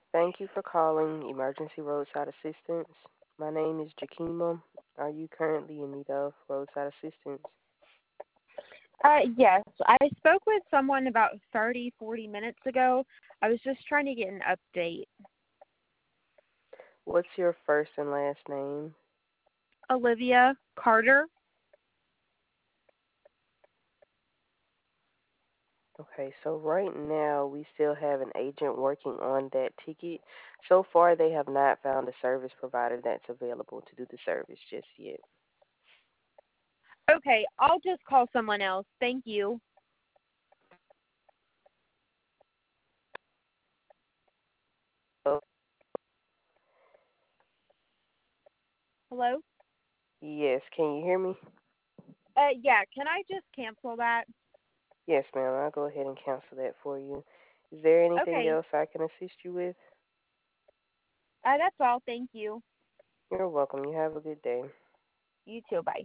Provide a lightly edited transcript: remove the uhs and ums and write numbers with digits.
Thank you for calling Emergency Roadside Assistance. My name is Jakima. Are you currently in need of roadside assistance? Yes, I spoke with someone about 30, 40 minutes ago. I was just trying to get an update. What's your first and last name? Olivia Carter? Okay, so right now we still have an agent working on that ticket. So far, they have not found a service provider that's available to do the service just yet. Okay, I'll just call someone else. Thank you. Oh, Hello? yes, can you hear me? Yeah, can I just cancel that? Yes, ma'am. I'll go ahead and cancel that for you. Is there anything Okay, else I can assist you with? that's all. Thank you. You're welcome. You have a good day. You too. Bye.